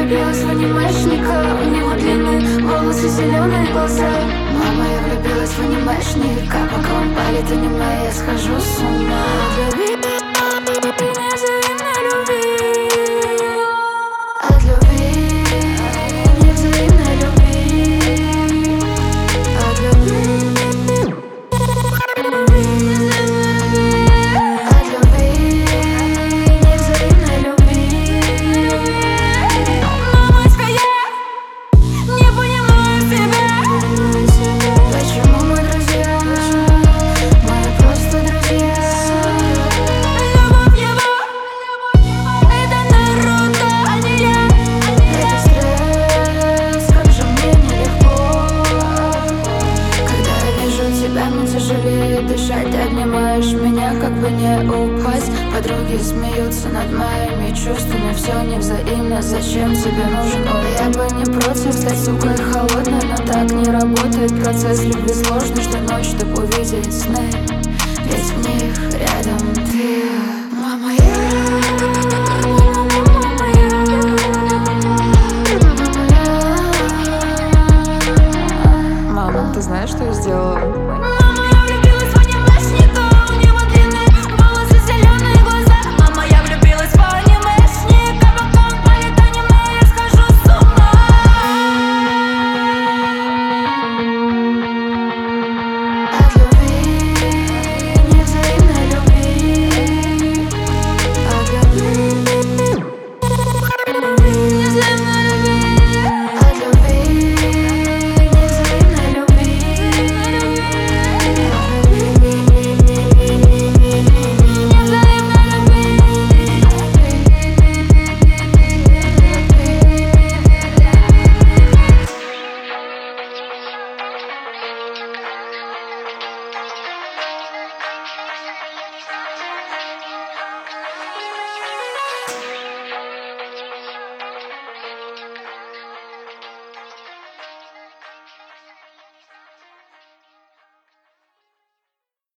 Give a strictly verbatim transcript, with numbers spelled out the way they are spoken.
влюбилась в анимешника. У него длинные волосы, зеленые глаза. Мама, я влюбилась в анимешника. Пока он палит аниме, я схожу с ума. От любви, невзаимной любви. От любви, от любви, невзаимной любви. Мамочка, я не понимаю себя. Почему мы друзья? Мы просто друзья. Любовь его, это Наруто, а не я. Это стресс, как же мне нелегко. Когда я вижу тебя, мне тяжелее дышать. Ты обнимаешь меня, как бы не упасть. Подруги смеются над моими чувствами. Все невзаимно, зачем тебе нужен он? Я бы не против стать сукой холодной, но так не работает процесс любви. Сложно ждать ночь, чтобы увидеть сны, ведь в них рядом ты. Мама, я, мама, ты знаешь, что я сделала?